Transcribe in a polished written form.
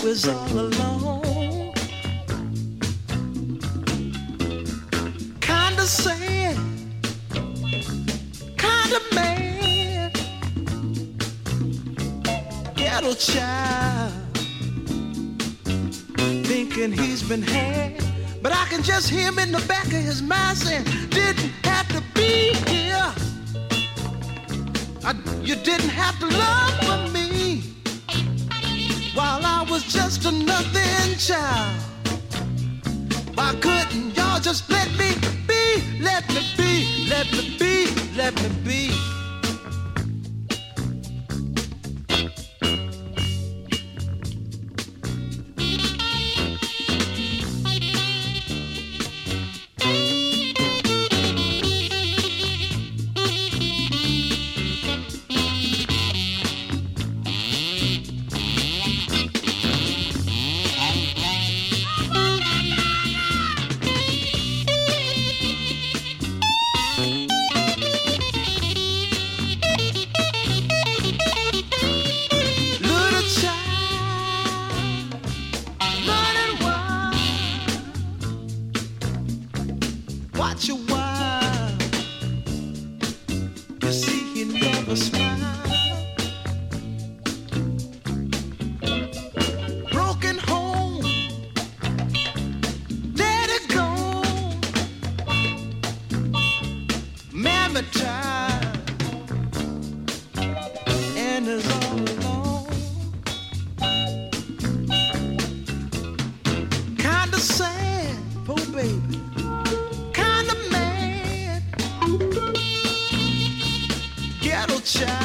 was all alone. Kinda sad, kinda mad. Ghetto child, thinking he's been had. But I can just hear him in the back of his mind saying, didn't have to be here. You didn't have to love for me while I was just a nothing child. Why couldn't y'all just let me be, let me be, let me be, let me be? Watch your while. You see, he never smiled. Broken home, daddy gone. Mammy tired and is all alone. Kinda sad, poor baby. Child.